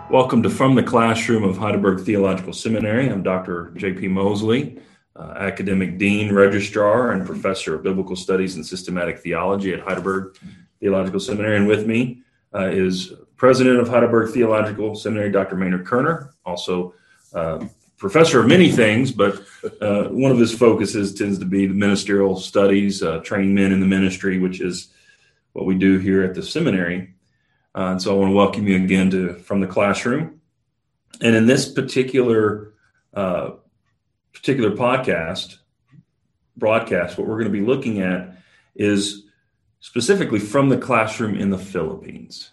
Welcome to From the Classroom of Heidelberg Theological Seminary. I'm Dr. J.P. Mosley, Academic Dean, Registrar, and Professor of Biblical Studies and Systematic Theology at Heidelberg Theological Seminary. And with me is President of Heidelberg Theological Seminary, Dr. Maynard Kerner, also professor of many things, but one of his focuses tends to be the ministerial studies, training men in the ministry, which is what we do here at the seminary. And so I want to welcome you again to From the Classroom. And in this particular broadcast, what we're going to be looking at is specifically from the classroom in the Philippines.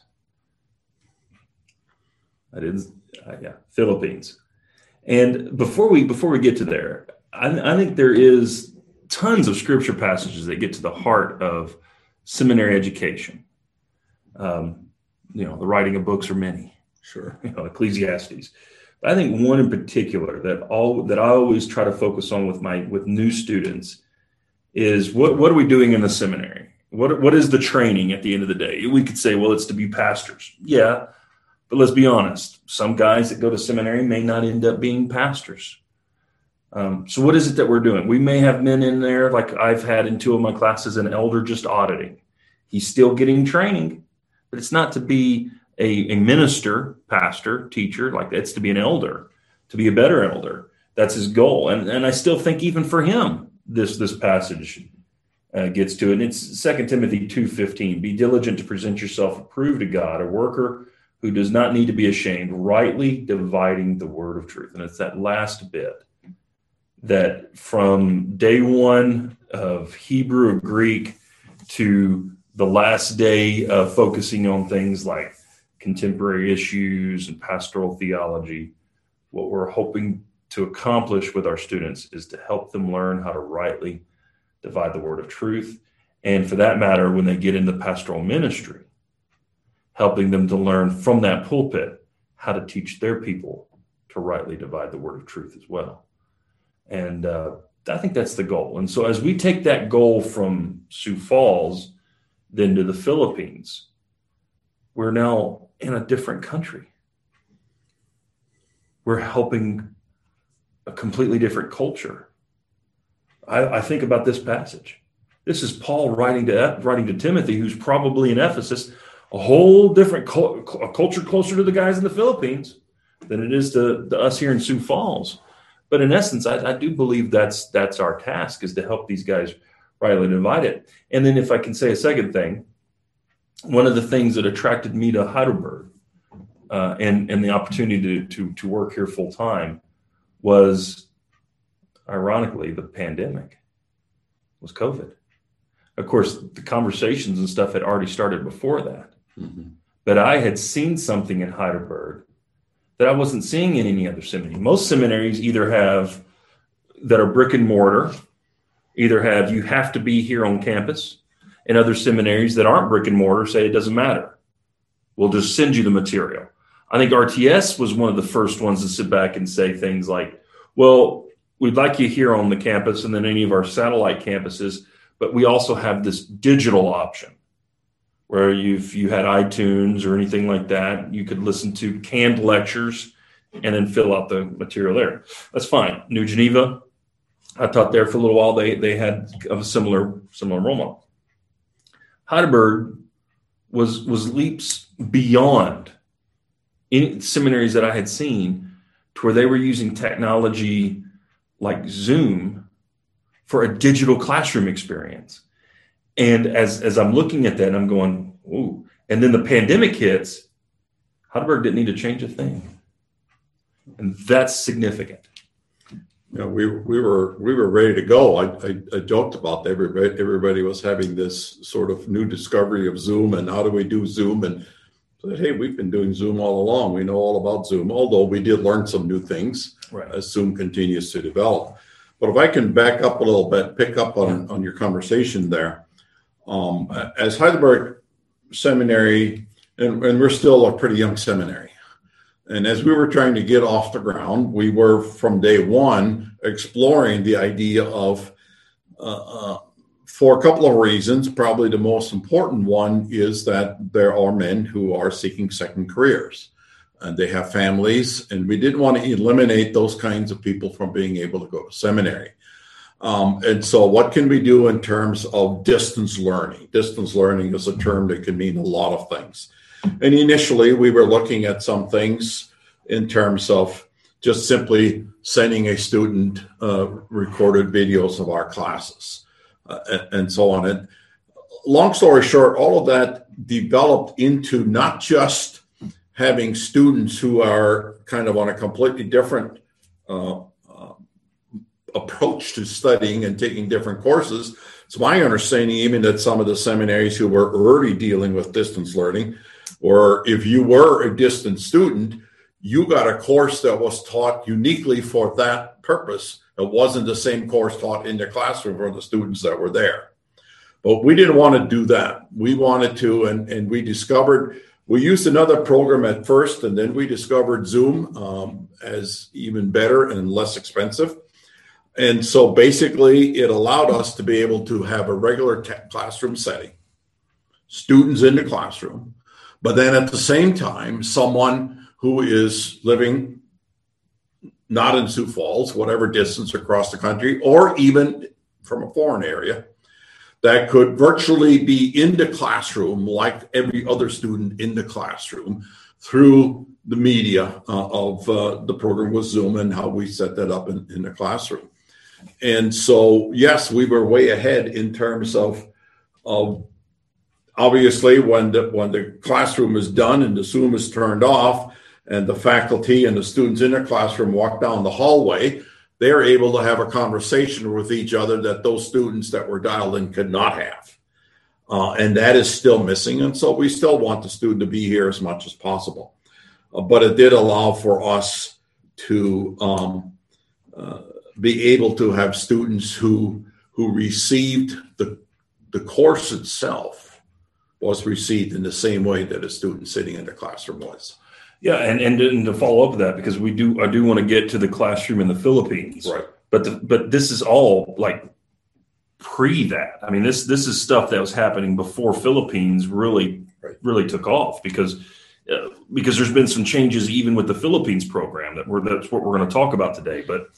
Philippines. And before we get to there, I think there is tons of scripture passages that get to the heart of seminary education. The writing of books are many. Sure. Ecclesiastes. But I think one in particular that I always try to focus on with new students is what are we doing in the seminary? What is the training at the end of the day? We could say, well, it's to be pastors. Yeah, but let's be honest. Some guys that go to seminary may not end up being pastors. So what is it that we're doing? We may have men in there, like I've had in two of my classes, an elder just auditing. He's still getting training. But it's not to be a minister, pastor, teacher, like that's to be an elder, to be a better elder. That's his goal. And I still think even for him, this passage gets to it. And it's 2 Timothy 2:15. Be diligent to present yourself approved to God, a worker who does not need to be ashamed, rightly dividing the word of truth. And it's that last bit that from day one of Hebrew or Greek to the last day of focusing on things like contemporary issues and pastoral theology, what we're hoping to accomplish with our students is to help them learn how to rightly divide the word of truth. And for that matter, when they get into pastoral ministry, helping them to learn from that pulpit how to teach their people to rightly divide the word of truth as well. And I think that's the goal. And so as we take that goal from Sioux Falls then to the Philippines, we're now in a different country. We're helping a completely different culture. I think about this passage. This is Paul writing to Timothy, who's probably in Ephesus, a whole different culture closer to the guys in the Philippines than it is to us here in Sioux Falls. But in essence, I do believe that's our task, is to help these guys rightly divide it. And then if I can say a second thing, one of the things that attracted me to Heidelberg and the opportunity to work here full time was, ironically, the pandemic, was COVID. Of course, the conversations and stuff had already started before that. Mm-hmm. But I had seen something in Heidelberg that I wasn't seeing in any other seminary. Most seminaries either have, that are brick and mortar, you have to be here on campus, and other seminaries that aren't brick and mortar say it doesn't matter. We'll just send you the material. I think RTS was one of the first ones to sit back and say things like, well, we'd like you here on the campus and then any of our satellite campuses, but we also have this digital option where if you had iTunes or anything like that, you could listen to canned lectures and then fill out the material there. That's fine. New Geneva, I taught there for a little while. They had a similar role model. Heidelberg was leaps beyond any seminaries that I had seen to where they were using technology like Zoom for a digital classroom experience. And as I'm looking at that, I'm going, ooh. And then the pandemic hits, Heidelberg didn't need to change a thing. And that's significant. We were ready to go. I joked about that. Everybody was having this sort of new discovery of Zoom and how do we do Zoom, and said, hey, we've been doing Zoom all along. We know all about Zoom, although we did learn some new things as Zoom continues to develop. But if I can back up a little bit, pick up on your conversation there. As Heidelberg Seminary, and we're still a pretty young seminary, and as we were trying to get off the ground, we were from day one exploring the idea of, for a couple of reasons, probably the most important one is that there are men who are seeking second careers. and they have families, and we didn't want to eliminate those kinds of people from being able to go to seminary. And so what can we do in terms of distance learning? Distance learning is a term that can mean a lot of things. And initially, we were looking at some things in terms of just simply sending a student recorded videos of our classes and so on. And long story short, all of that developed into not just having students who are kind of on a completely different approach to studying and taking different courses. It's my understanding even that some of the seminaries who were already dealing with distance learning, or if you were a distance student, you got a course that was taught uniquely for that purpose. It wasn't the same course taught in the classroom for the students that were there. But we didn't want to do that. We wanted to, and we used another program at first, and then we discovered Zoom as even better and less expensive. And so basically it allowed us to be able to have a regular classroom setting, students in the classroom, but then at the same time, someone who is living not in Sioux Falls, whatever distance across the country, or even from a foreign area, that could virtually be in the classroom like every other student in the classroom through the media of the program with Zoom and how we set that up in the classroom. And so, yes, we were way ahead in terms of obviously when the classroom is done and the Zoom is turned off and the faculty and the students in the classroom walk down the hallway, they're able to have a conversation with each other that those students that were dialed in could not have. And that is still missing. And so we still want the student to be here as much as possible. But it did allow for us to be able to have students who received the course itself was received in the same way that a student sitting in the classroom was. Yeah, and to follow up with that, because I do want to get to the classroom in the Philippines, right? But this is all like pre that. I mean, this is stuff that was happening before Philippines really took off, because there's been some changes even with the Philippines program that's what we're going to talk about today. But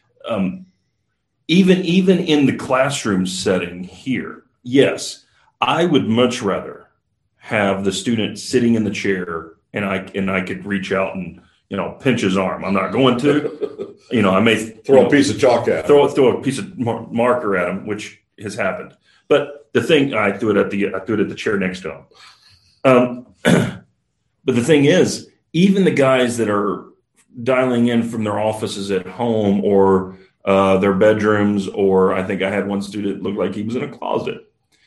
even in the classroom setting here, yes, I would much rather have the student sitting in the chair and I could reach out and, pinch his arm. I'm not going to, I may throw a piece of chalk at him. Throw a piece of marker at him, which has happened. But the thing, I threw it at the chair next to him. But the thing is, even the guys that are dialing in from their offices at home or their bedrooms, or I think I had one student look like he was in a closet.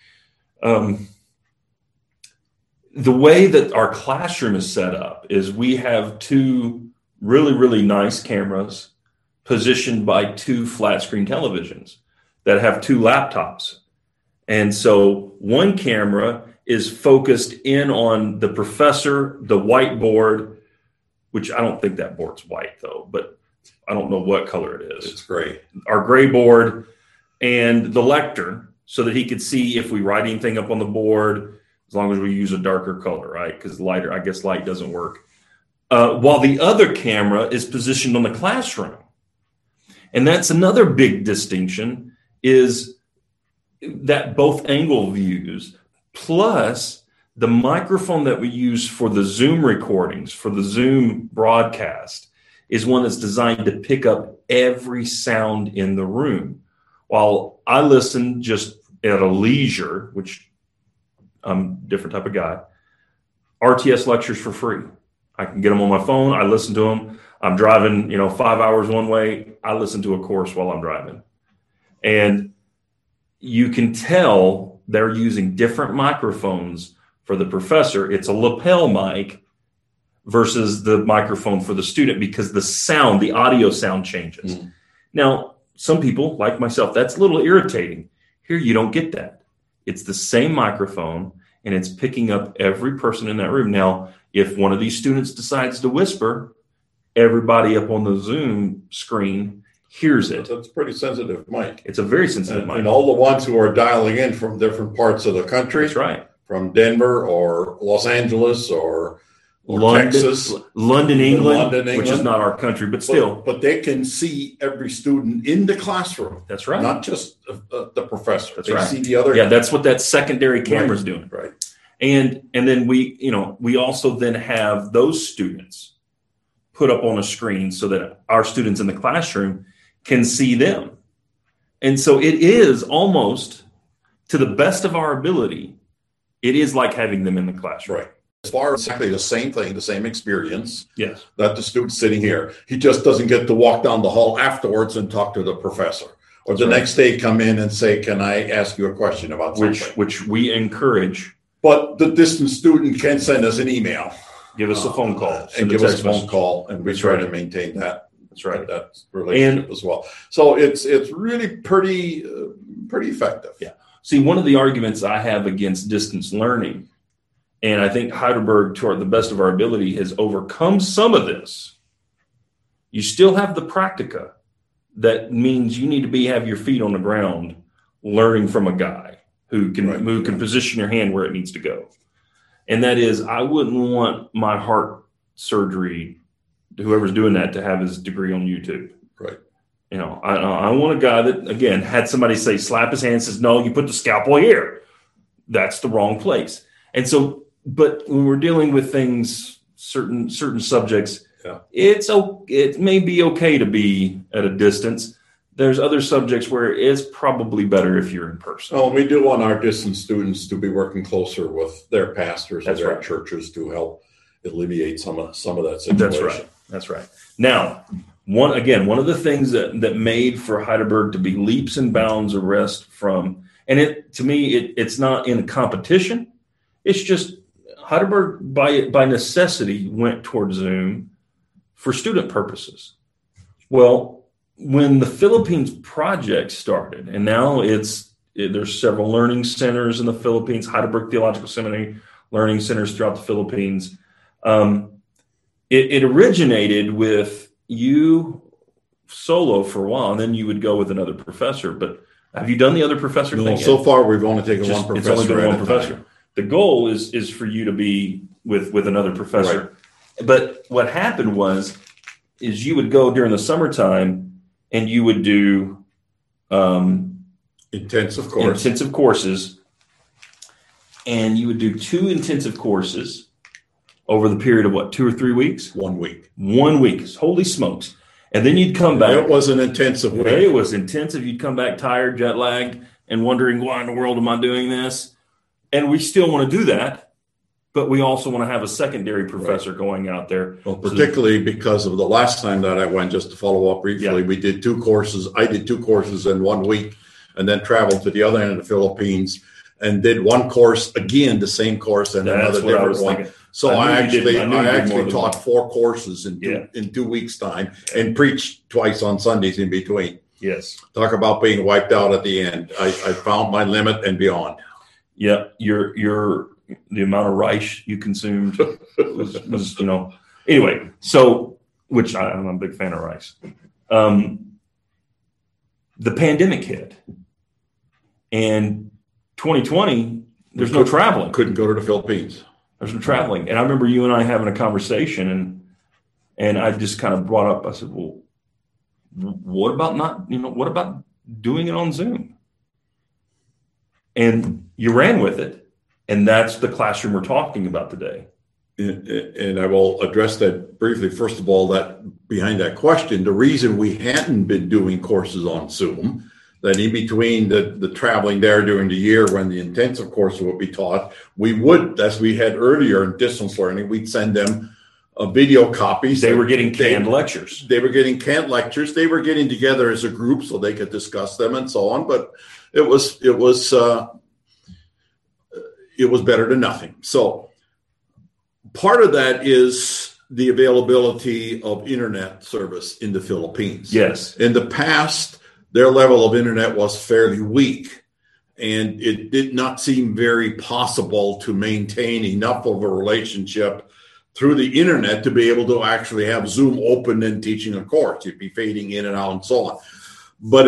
The way that our classroom is set up is we have two really, really nice cameras positioned by two flat screen televisions that have two laptops. And so one camera is focused in on the professor, the whiteboard, which I don't think that board's white though, but I don't know what color it is. It's gray. Our gray board and the lectern, so that he could see if we write anything up on the board, as long as we use a darker color, right? Because light doesn't work. While the other camera is positioned on the classroom. And that's another big distinction, is that both angle views, plus the microphone that we use for the Zoom recordings, for the Zoom broadcast, is one that's designed to pick up every sound in the room. While I listen just at a leisure, which I'm a different type of guy, RTS lectures for free. I can get them on my phone. I listen to them. I'm driving, 5 hours one way. I listen to a course while I'm driving. And you can tell they're using different microphones for the professor. It's a lapel mic versus the microphone for the student, because the audio sound changes. Mm. Now, some people, like myself, that's a little irritating. Here, you don't get that. It's the same microphone, and it's picking up every person in that room. Now, if one of these students decides to whisper, everybody up on the Zoom screen hears it. That's a pretty sensitive mic. It's a very sensitive mic. And all the ones who are dialing in from different parts of the country. That's right. From Denver or Los Angeles or or London, Texas, London, England, London, which is England. not our country, but still. But they can see every student in the classroom. That's right. Not just the professor. That's they right. see the other. Yeah, that's what that secondary camera's doing. Right. And then we also then have those students put up on a screen so that our students in the classroom can see them. And so it is almost, to the best of our ability, it is like having them in the classroom. Right. As far as exactly the same thing, the same experience. Yes. That the student sitting here, he just doesn't get to walk down the hall afterwards and talk to the professor. Or the next day come in and say, can I ask you a question about something? Which we encourage. But the distant student can send us an email. Give us a phone call. And give us a phone call, and we try to maintain that. That's right. That relationship as well. So it's really pretty effective. Yeah. See, one of the arguments I have against distance learning, and I think Heidelberg, to the best of our ability, has overcome some of this. You still have the practica. That means you need to have your feet on the ground, learning from a guy who can position your hand where it needs to go. And that is, I wouldn't want my heart surgery, whoever's doing that, to have his degree on YouTube. Right. I want a guy that, again, had somebody say, slap his hand, says, no, you put the scalpel here. That's the wrong place. And so, but when we're dealing with things, certain subjects, it may be okay to be at a distance. There's other subjects where it's probably better if you're in person. Oh, we do want our distance students to be working closer with their pastors and their churches to help alleviate some of that situation. That's right. Now, one of the things that made for Heidelberg to be leaps and bounds arrest from, and it's not in competition. It's just Heidelberg by necessity went toward Zoom for student purposes. Well, when the Philippines project started, and now there's several learning centers in the Philippines, Heidelberg Theological Seminary learning centers throughout the Philippines. It originated with you solo for a while, and then you would go with another professor. But have you done the other professor thing? So far we've only taken one professor. It's only been one professor. Time. The goal is for you to be with another professor. Right. But what happened is you would go during the summertime and you would do intensive courses, and you would do 2 intensive courses over the period of 2 or 3 weeks? 1 week. 1 week. Holy smokes. And then you'd come back. It was an intensive week. It was intensive. You'd come back tired, jet lagged, and wondering, why in the world am I doing this? And we still want to do that, but we also want to have a secondary professor going out there. Well, particularly because of the last time that I went, just to follow up briefly, we did 2 courses. I did 2 courses in 1 week, and then traveled to the other end of the Philippines and did 1 course, again, the same course, and another different one. Thinking. So I actually taught 4 courses in 2 weeks' time, and preached twice on Sundays in between. Yes. Talk about being wiped out at the end. I found my limit and beyond. Yeah, the amount of rice you consumed was anyway. So, which I'm a big fan of rice. The pandemic hit, and 2020. There's no traveling. Couldn't go to the Philippines. There's no traveling, and I remember you and I having a conversation, and I just kind of brought up. I said, "Well, what about doing it on Zoom?" And you ran with it, and that's the classroom we're talking about today. And I will address that briefly. First of all, that behind that question, the reason we hadn't been doing courses on Zoom, that in between the traveling there during the year when the intensive course would be taught, we would, as we had earlier in distance learning, we'd send them video copies. They were getting canned lectures. They were getting canned lectures. They were getting together as a group so they could discuss them and so on. But it was better than nothing. So part of that is the availability of internet service in the Philippines. Yes. In the past, their level of internet was fairly weak, and it did not seem very possible to maintain enough of a relationship through the internet to be able to actually have Zoom open and teaching a course. You'd be fading in and out and so on. But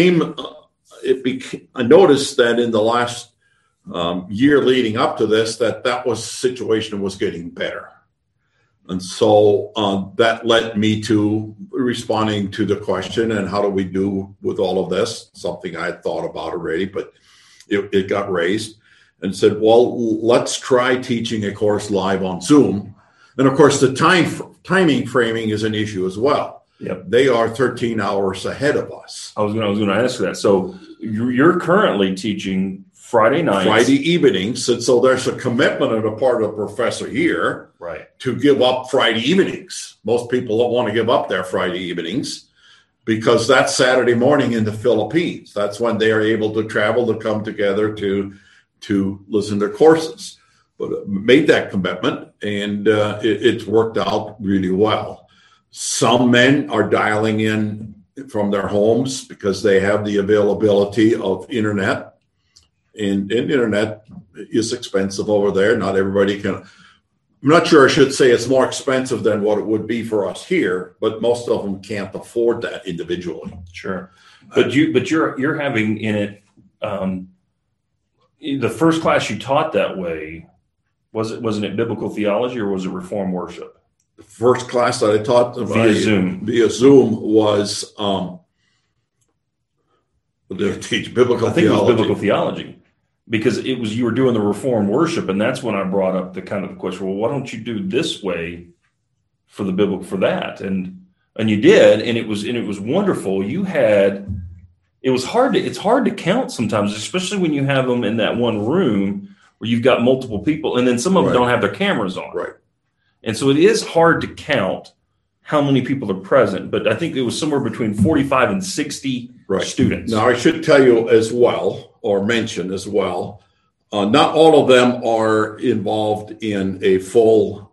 I noticed that in the last year leading up to this, that situation was getting better. And so that led me to responding to the question, and how do we do with all of this? Something I had thought about already, but it got raised, and said, well, let's try teaching a course live on Zoom. And of course, the timing framing is an issue as well. Yep. They are 13 hours ahead of us. I was going to ask that. So you're currently teaching Friday nights, Friday evenings, and so there's a commitment on the part of the professor here, right, to give up Friday evenings. Most people don't want to give up their Friday evenings because that's Saturday morning in the Philippines. That's when they are able to travel to come together to listen to courses. But made that commitment, and it's worked out really well. Some men are dialing in from their homes because they have the availability of internet. And internet is expensive over there. Not everybody can. I'm not sure I should say it's more expensive than what it would be for us here, but most of them can't afford that individually. Sure, but you're having in it the first class you taught that way. Wasn't it biblical theology, or was it Reformed worship? The first class that I taught via Zoom was to teach biblical theology. I think it was biblical theology, because you were doing the Reformed worship, and that's when I brought up the kind of the question. Well, why don't you do this way for the biblical for that? And you did, and it was wonderful. It's hard to count sometimes, especially when you have them in that one room where you've got multiple people, and then some of them don't have their cameras on. Right. And so it is hard to count how many people are present, but I think it was somewhere between 45 and 60 students. Now, I should tell you as well, or mention as well, not all of them are involved in a full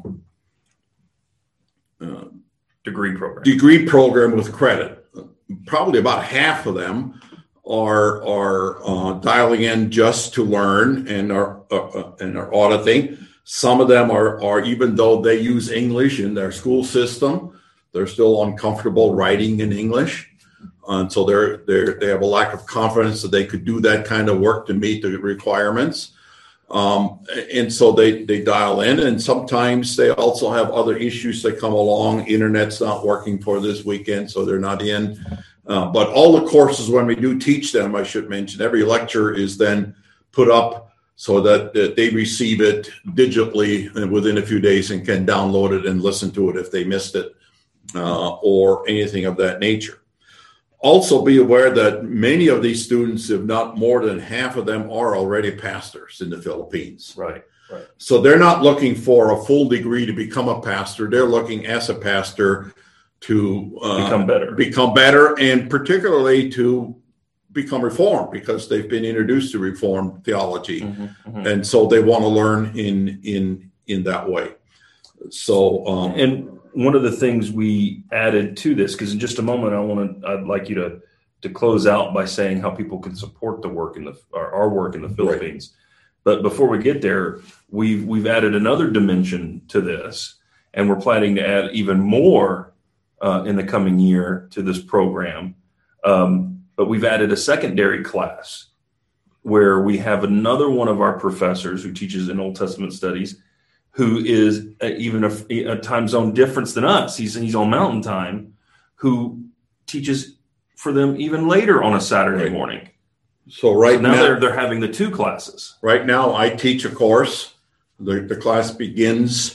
degree program with credit. Probably about half of them are dialing in just to learn and are auditing. Some of them are, even though they use English in their school system, they're still uncomfortable writing in English. And so they have a lack of confidence that they could do that kind of work to meet the requirements. And so they dial in, and sometimes they also have other issues that come along. Internet's not working for this weekend, so they're not in. But all the courses, when we do teach them, I should mention, every lecture is then put up so that they receive it digitally within a few days and can download it and listen to it if they missed it or anything of that nature. Also be aware that many of these students, if not more than half of them, are already pastors in the Philippines. Right. So they're not looking for a full degree to become a pastor. They're looking as a pastor to become better, and particularly to become Reformed, because they've been introduced to Reformed theology. And so they want to learn in that way. So, and one of the things we added to this, because in just a moment, I'd like you to close out by saying how people can support the work our work in the Philippines. Right. But before we get there, we've added another dimension to this, and we're planning to add even more in the coming year to this program. But we've added a secondary class where we have another one of our professors who teaches in Old Testament studies, who is even a time zone difference than us. He's on Mountain Time, who teaches for them even later on a Saturday morning. So now they're having the two classes. Right now, I teach a course. The class begins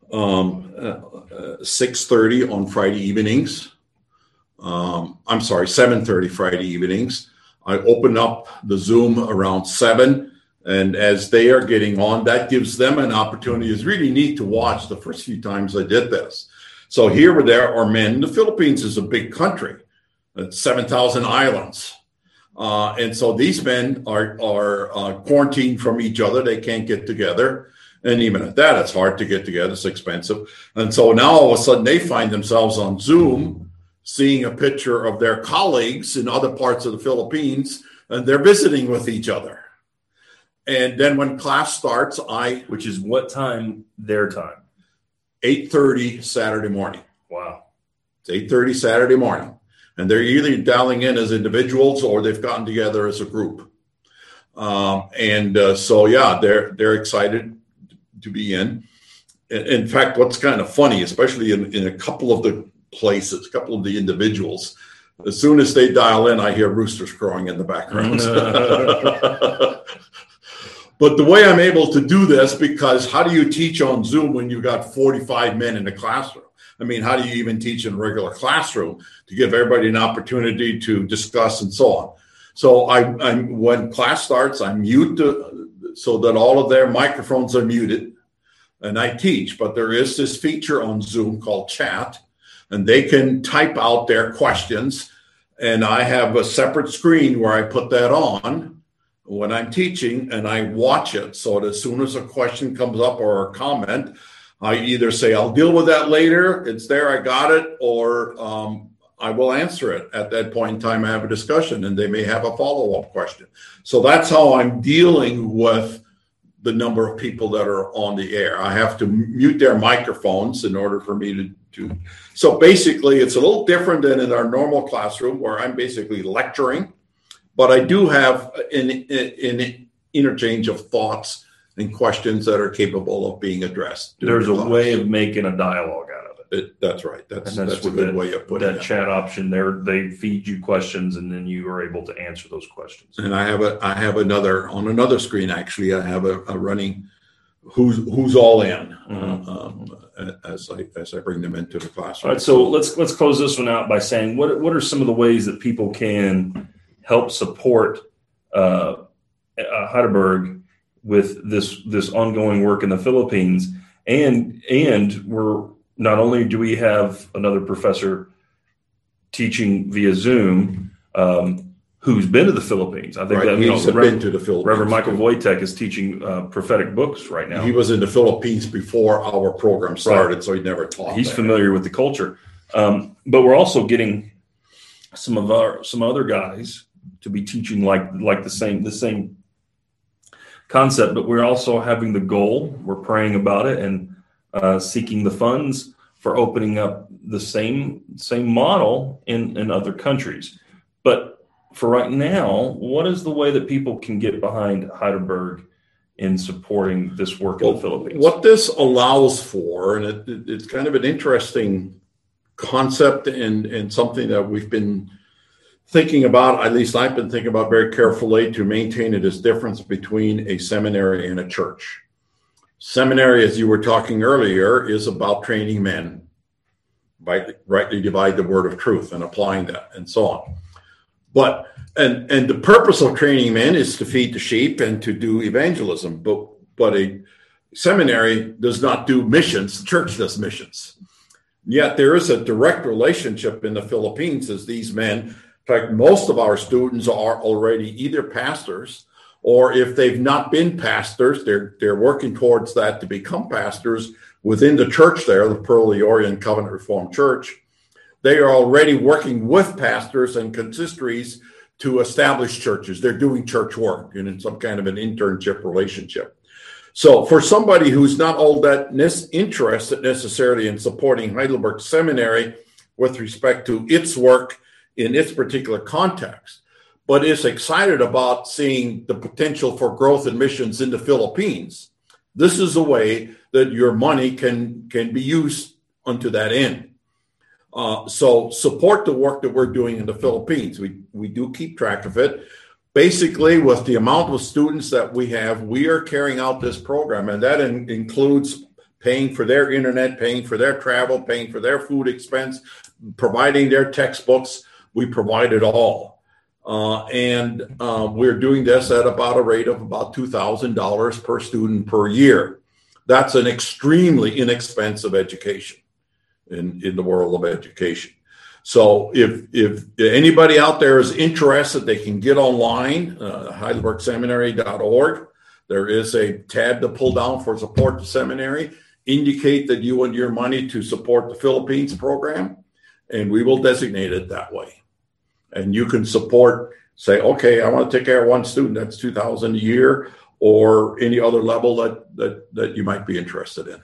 6:30 on Friday evenings. 7:30 Friday evenings. I open up the Zoom around 7. And as they are getting on, that gives them an opportunity. It's really neat to watch the first few times I did this. So here there are men. The Philippines is a big country. It's 7,000 islands. And so these men are quarantined from each other. They can't get together. And even at that, it's hard to get together. It's expensive. And so now all of a sudden they find themselves on Zoom, seeing a picture of their colleagues in other parts of the Philippines, and they're visiting with each other. And then when class starts, which is what time? Their time? 8:30 Saturday morning. Wow. It's 8:30 Saturday morning. And they're either dialing in as individuals or they've gotten together as a group. So they're excited to be in. in fact, what's kind of funny, especially in a couple of the places, a couple of the individuals, as soon as they dial in, I hear roosters crowing in the background. But the way I'm able to do this, because how do you teach on Zoom when you got 45 men in the classroom? I mean, how do you even teach in a regular classroom to give everybody an opportunity to discuss and so on? So when class starts, I mute so that all of their microphones are muted, and I teach. But there is this feature on Zoom called chat, and they can type out their questions, and I have a separate screen where I put that on when I'm teaching, and I watch it. So that as soon as a question comes up or a comment, I either say, I'll deal with that later, it's there, I got it, or I will answer it at that point in time. I have a discussion, and they may have a follow-up question. So that's how I'm dealing with the number of people that are on the air. I have to mute their microphones in order for me to. So basically, it's a little different than in our normal classroom where I'm basically lecturing, but I do have an interchange of thoughts and questions that are capable of being addressed. There's a way of making a dialogue out of it. That's right. That's a good way of putting it. That chat option there, they feed you questions, and then you are able to answer those questions. And I have another on another screen. Actually, I have a running who's all in as I bring them into the classroom. All right, so let's close this one out by saying what are some of the ways that people can help support Heidelberg with this ongoing work in the Philippines, and we're not only do we have another professor teaching via Zoom who's been to the Philippines. I think that he's been to the Philippines. Reverend Michael Wojtek is teaching prophetic books right now. He was in the Philippines before our program started, so he never taught. He's familiar with the culture, but we're also getting some other guys to be teaching like the same concept. But we're also having the goal. We're praying about it and seeking the funds for opening up the same model in other countries. But for right now, what is the way that people can get behind Heidelberg in supporting this work in the Philippines? What this allows for, and it's kind of an interesting concept and something that we've been thinking about, at least I've been thinking about very carefully, to maintain this difference between a seminary and a church. Seminary, as you were talking earlier, is about training men, rightly divide the word of truth and applying that and so on. But and the purpose of training men is to feed the sheep and to do evangelism. But a seminary does not do missions. The church does missions. Yet there is a direct relationship in the Philippines as these men. In fact, most of our students are already either pastors, or if they've not been pastors, they're working towards that to become pastors within the church there, the Pearl of the Orient Covenant Reformed Church. They are already working with pastors and consistories to establish churches. They're doing church work and in some kind of an internship relationship. So for somebody who's not all that interested necessarily in supporting Heidelberg Seminary with respect to its work in its particular context, but is excited about seeing the potential for growth and missions in the Philippines, this is a way that your money can be used unto that end. So support the work that we're doing in the Philippines. We do keep track of it. Basically, with the amount of students that we have, we are carrying out this program, and that includes paying for their internet, paying for their travel, paying for their food expense, providing their textbooks. We provide it all. And we're doing this at about a rate of about $2,000 per student per year. That's an extremely inexpensive education in the world of education. So if anybody out there is interested, they can get online, heidelbergseminary.org. There is a tab to pull down for support the seminary. Indicate that you want your money to support the Philippines program, and we will designate it that way. And you can support, say, okay, I want to take care of one student, that's $2,000 a year, or any other level that you might be interested in.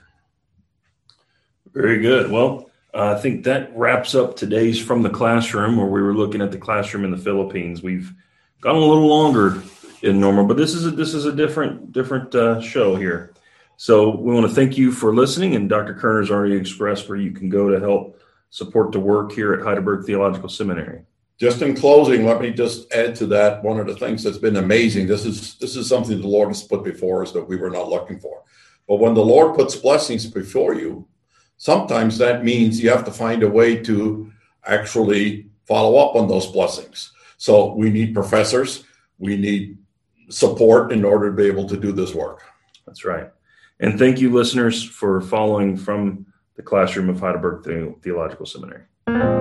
Very good. Well, I think that wraps up today's From the Classroom, where we were looking at the classroom in the Philippines. We've gone a little longer than normal, but this is a different show here. So we want to thank you for listening. And Dr. Kerner's already expressed where you can go to help support the work here at Heidelberg Theological Seminary. Just in closing, let me just add to that. One of the things that's been amazing, this is something the Lord has put before us that we were not looking for. But when the Lord puts blessings before you, sometimes that means you have to find a way to actually follow up on those blessings. So we need professors, we need support in order to be able to do this work. That's right. And thank you, listeners, for following from the classroom of Heidelberg Theological Seminary.